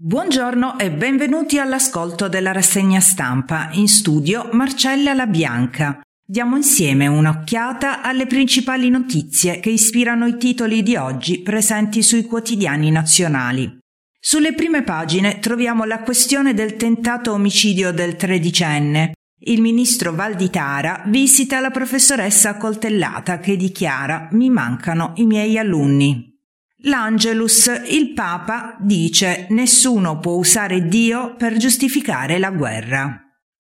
Buongiorno e benvenuti all'ascolto della rassegna stampa. In studio Marcella La Bianca. Diamo insieme un'occhiata alle principali notizie che ispirano i titoli di oggi presenti sui quotidiani nazionali. Sulle prime pagine troviamo la questione del tentato omicidio del tredicenne. Il ministro Valditara visita la professoressa accoltellata che dichiara: "Mi mancano i miei alunni". L'Angelus, il Papa, dice: "Nessuno può usare Dio per giustificare la guerra".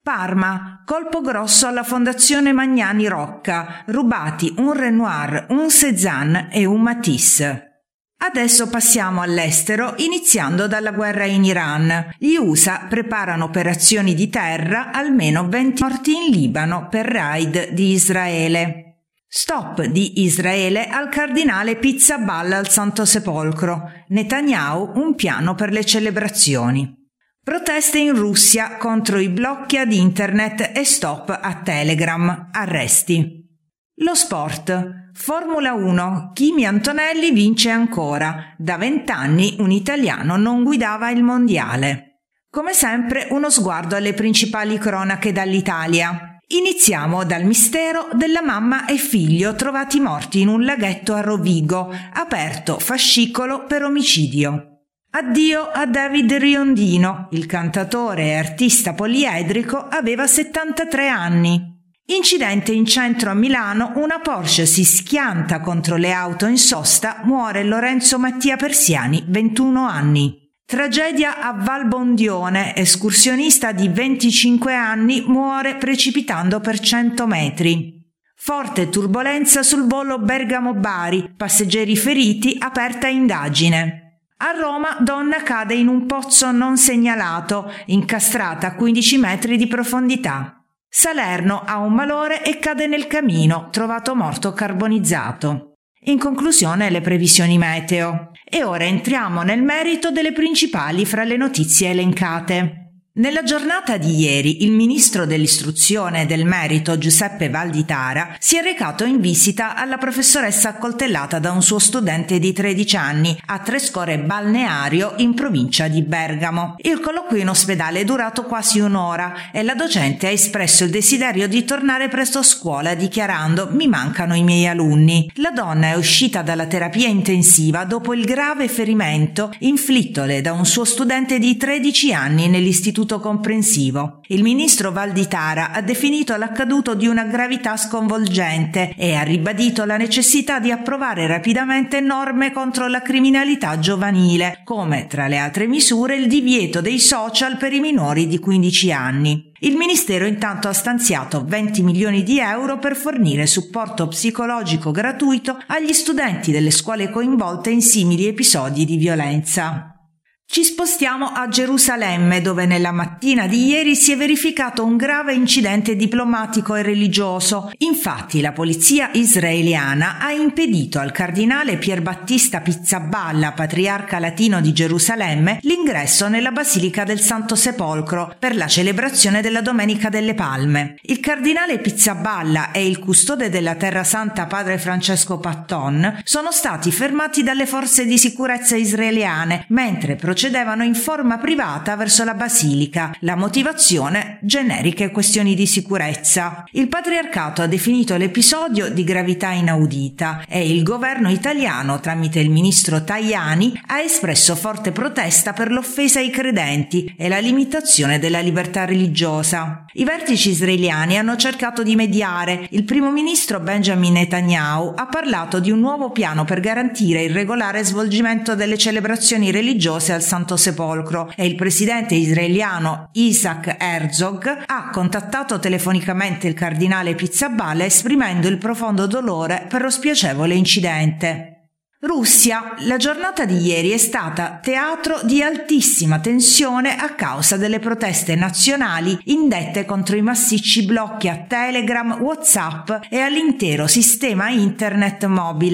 Parma, colpo grosso alla Fondazione Magnani Rocca, rubati un Renoir, un Cézanne e un Matisse. Adesso passiamo all'estero, iniziando dalla guerra in Iran. Gli USA preparano operazioni di terra, almeno 20 morti in Libano per raid di Israele. Stop di Israele al cardinale Pizzaballa al Santo Sepolcro. Netanyahu un piano per le celebrazioni. Proteste in Russia contro i blocchi ad internet e stop a Telegram. Arresti. Lo sport. Formula 1. Kimi Antonelli vince ancora. Da 20 anni un italiano non guidava il mondiale. Come sempre uno sguardo alle principali cronache dall'Italia. Iniziamo dal mistero della mamma e figlio trovati morti in un laghetto a Rovigo, aperto fascicolo per omicidio. Addio a David Riondino, il cantatore e artista poliedrico aveva 73 anni. Incidente in centro a Milano, una Porsche si schianta contro le auto in sosta, muore Lorenzo Mattia Persiani, 21 anni. Tragedia a Valbondione, escursionista di 25 anni muore precipitando per 100 metri. Forte turbolenza sul volo Bergamo-Bari, passeggeri feriti, aperta indagine. A Roma donna cade in un pozzo non segnalato, incastrata a 15 metri di profondità. Salerno ha un malore e cade nel camino, trovato morto carbonizzato. In conclusione le previsioni meteo. E ora entriamo nel merito delle principali fra le notizie elencate. Nella giornata di ieri il ministro dell'istruzione e del merito Giuseppe Valditara si è recato in visita alla professoressa accoltellata da un suo studente di 13 anni a Trescore Balneario in provincia di Bergamo. Il colloquio in ospedale è durato quasi un'ora e la docente ha espresso il desiderio di tornare presto a scuola dichiarando: "Mi mancano i miei alunni". La donna è uscita dalla terapia intensiva dopo il grave ferimento inflittole da un suo studente di 13 anni nell'istituto comprensivo. Il ministro Valditara ha definito l'accaduto di una gravità sconvolgente e ha ribadito la necessità di approvare rapidamente norme contro la criminalità giovanile, come tra le altre misure il divieto dei social per i minori di 15 anni. Il Ministero intanto ha stanziato 20 milioni di euro per fornire supporto psicologico gratuito agli studenti delle scuole coinvolte in simili episodi di violenza. Ci spostiamo a Gerusalemme, dove nella mattina di ieri si è verificato un grave incidente diplomatico e religioso. Infatti la polizia israeliana ha impedito al cardinale Pierbattista Pizzaballa, patriarca latino di Gerusalemme, l'ingresso nella Basilica del Santo Sepolcro per la celebrazione della Domenica delle Palme. Il cardinale Pizzaballa e il custode della Terra Santa padre Francesco Patton sono stati fermati dalle forze di sicurezza israeliane mentre procedevano in forma privata verso la basilica. La motivazione? Generiche questioni di sicurezza. Il patriarcato ha definito l'episodio di gravità inaudita e il governo italiano, tramite il ministro Tajani, ha espresso forte protesta per l'offesa ai credenti e la limitazione della libertà religiosa. I vertici israeliani hanno cercato di mediare. Il primo ministro Benjamin Netanyahu ha parlato di un nuovo piano per garantire il regolare svolgimento delle celebrazioni religiose al Santo Sepolcro e il presidente israeliano Isaac Herzog ha contattato telefonicamente il cardinale Pizzaballa esprimendo il profondo dolore per lo spiacevole incidente. Russia. La giornata di ieri è stata teatro di altissima tensione a causa delle proteste nazionali indette contro i massicci blocchi a Telegram, WhatsApp e all'intero sistema internet mobile.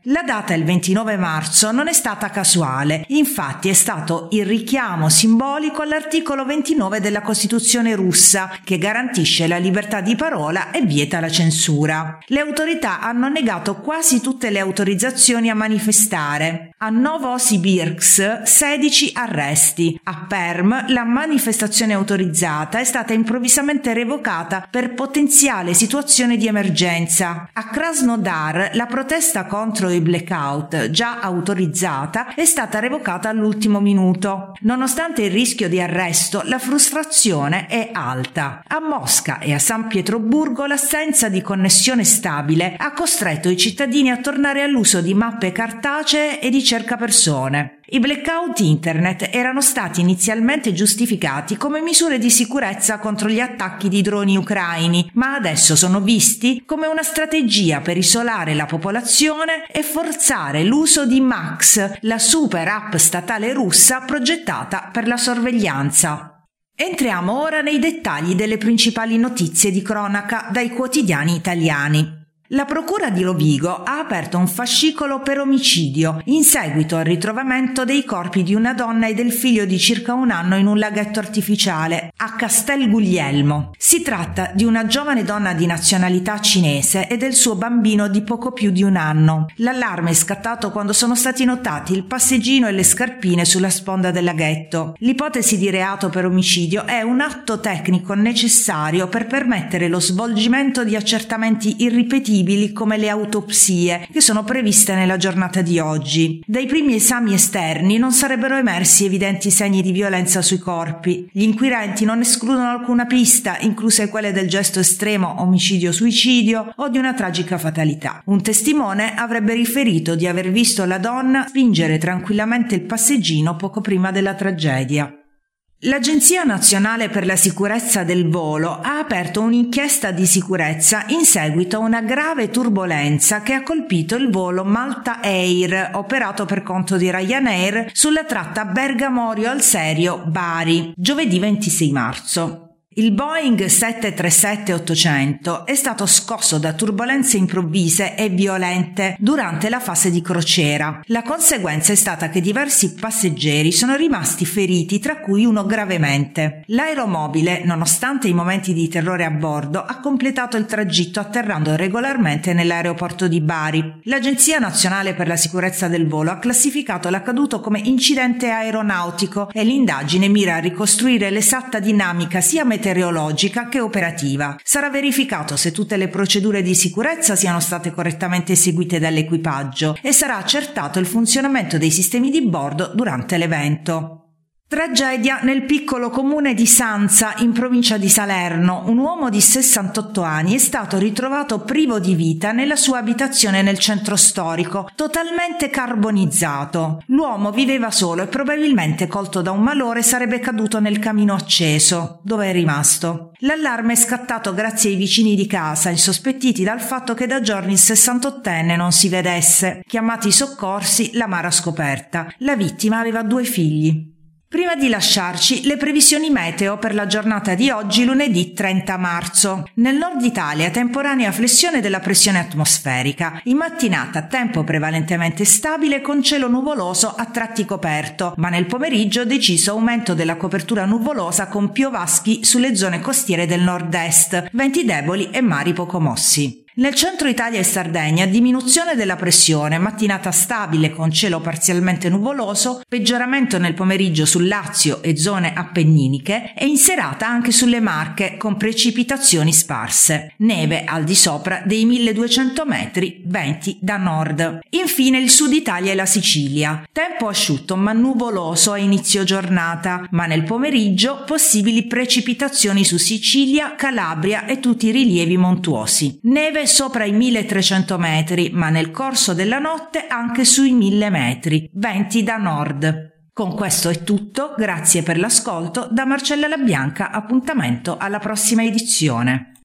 La data il 29 marzo non è stata casuale, infatti è stato il richiamo simbolico all'articolo 29 della Costituzione russa, che garantisce la libertà di parola e vieta la censura. Le autorità hanno negato quasi tutte le autorizzazioni a manifestare. A Novosibirsk 16 arresti. A Perm la manifestazione autorizzata è stata improvvisamente revocata per potenziale situazione di emergenza. A Krasnodar la protesta contro il blackout, già autorizzata, è stata revocata all'ultimo minuto. Nonostante il rischio di arresto, la frustrazione è alta. A Mosca e a San Pietroburgo l'assenza di connessione stabile ha costretto i cittadini a tornare all'uso di mappe cartacee e di cercapersone. I blackout internet erano stati inizialmente giustificati come misure di sicurezza contro gli attacchi di droni ucraini, ma adesso sono visti come una strategia per isolare la popolazione e forzare l'uso di Max, la super app statale russa progettata per la sorveglianza. Entriamo ora nei dettagli delle principali notizie di cronaca dai quotidiani italiani. La procura di Rovigo ha aperto un fascicolo per omicidio in seguito al ritrovamento dei corpi di una donna e del figlio di circa un anno in un laghetto artificiale a Castel Guglielmo. Si tratta di una giovane donna di nazionalità cinese e del suo bambino di poco più di un anno. L'allarme è scattato quando sono stati notati il passeggino e le scarpine sulla sponda del laghetto. L'ipotesi di reato per omicidio è un atto tecnico necessario per permettere lo svolgimento di accertamenti irripetibili come le autopsie, che sono previste nella giornata di oggi. Dai primi esami esterni non sarebbero emersi evidenti segni di violenza sui corpi. Gli inquirenti non escludono alcuna pista, incluse quelle del gesto estremo omicidio-suicidio o di una tragica fatalità. Un testimone avrebbe riferito di aver visto la donna spingere tranquillamente il passeggino poco prima della tragedia. L'Agenzia Nazionale per la Sicurezza del Volo ha aperto un'inchiesta di sicurezza in seguito a una grave turbolenza che ha colpito il volo Malta Air, operato per conto di Ryanair, sulla tratta Bergamorio al Serio Bari, giovedì 26 marzo. Il Boeing 737-800 è stato scosso da turbolenze improvvise e violente durante la fase di crociera. La conseguenza è stata che diversi passeggeri sono rimasti feriti, tra cui uno gravemente. L'aeromobile, nonostante i momenti di terrore a bordo, ha completato il tragitto atterrando regolarmente nell'aeroporto di Bari. L'Agenzia Nazionale per la Sicurezza del Volo ha classificato l'accaduto come incidente aeronautico e l'indagine mira a ricostruire l'esatta dinamica sia meteorologica che operativa. Sarà verificato se tutte le procedure di sicurezza siano state correttamente eseguite dall'equipaggio e sarà accertato il funzionamento dei sistemi di bordo durante l'evento. Tragedia nel piccolo comune di Sanza, in provincia di Salerno. Un uomo di 68 anni è stato ritrovato privo di vita nella sua abitazione nel centro storico, totalmente carbonizzato. L'uomo viveva solo e probabilmente, colto da un malore, sarebbe caduto nel camino acceso, dove è rimasto. L'allarme è scattato grazie ai vicini di casa, insospettiti dal fatto che da giorni il 68enne non si vedesse. Chiamati i soccorsi, l'amara scoperta. La vittima aveva 2 figli. Prima di lasciarci, le previsioni meteo per la giornata di oggi, lunedì 30 marzo. Nel nord Italia, temporanea flessione della pressione atmosferica. In mattinata, tempo prevalentemente stabile con cielo nuvoloso a tratti coperto, ma nel pomeriggio deciso aumento della copertura nuvolosa con piovaschi sulle zone costiere del nord-est, venti deboli e mari poco mossi. Nel centro Italia e Sardegna diminuzione della pressione, mattinata stabile con cielo parzialmente nuvoloso, peggioramento nel pomeriggio sul Lazio e zone appenniniche e in serata anche sulle Marche con precipitazioni sparse. Neve al di sopra dei 1200 metri, venti da nord. Infine il sud Italia e la Sicilia. Tempo asciutto ma nuvoloso a inizio giornata, ma nel pomeriggio possibili precipitazioni su Sicilia, Calabria e tutti i rilievi montuosi. Neve sopra i 1300 metri, ma nel corso della notte anche sui 1000 metri, venti da nord. Con questo è tutto, grazie per l'ascolto, da Marcella La Bianca, appuntamento alla prossima edizione.